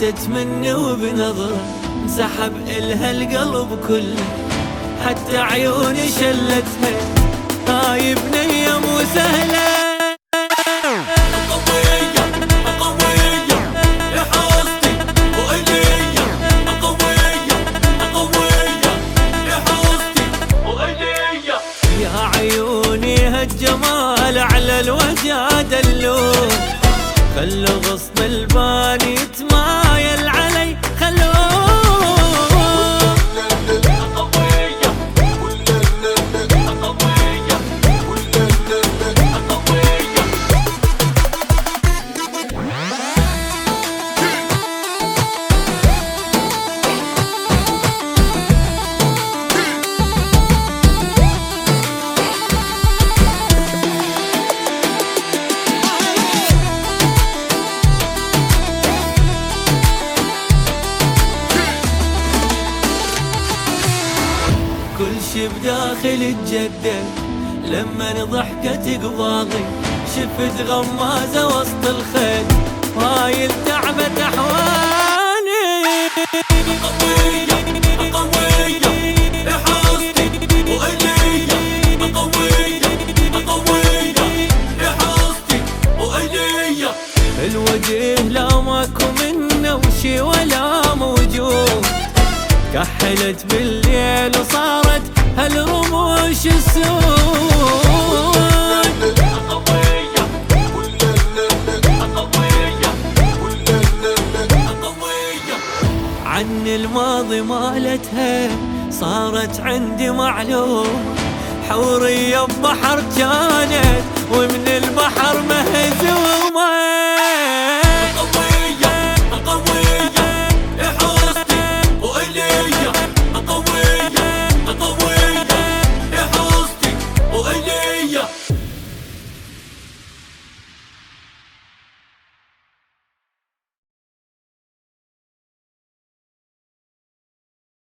ماتت مني وبنظرة انسحب إلها القلب كله، حتى عيوني شلتها هاي بنية مو سهلة. الجمال على الوجه دلوه، خلوا غصن الباني يتمايل علي خلوه. كل شي بداخل تجدد لما ضحكت قباضي، شفت غمازة وسط الخيل هاي التعبت احواني. قوية قوية يا حاستي وإلية، قوية قوية يا حاستي وإلية. الوجه لا ماكو منه وشي ولا موجود، كحلت بالليل وصارت هالرموش السود. عن الماضي مالتها صارت عندي معلوم، حورية ببحر كانت ومن